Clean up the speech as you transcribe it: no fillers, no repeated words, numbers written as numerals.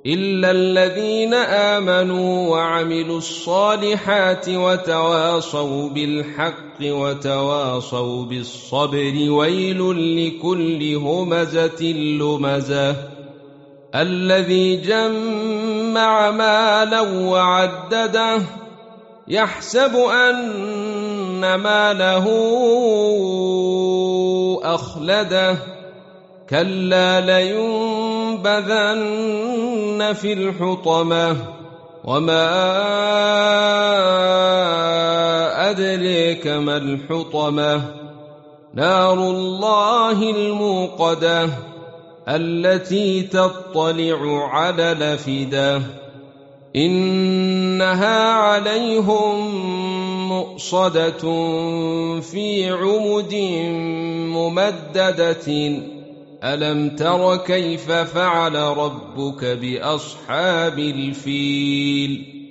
إلا الذين آمنوا وعملوا الصالحات وتواصوا بالحق وتواصوا بالصبر ويل لكل همزة لمزة الذي جمع مالا وعدده يحسب أن ماله أخلده كلا لينبذن في الحطمة وما أدريك ما الحطمة نار الله الموقدة التي تطلع على الأفئدة إنها عليهم مؤصدة في عمد ممددة ألم تر كيف فعل ربك بأصحاب الفيل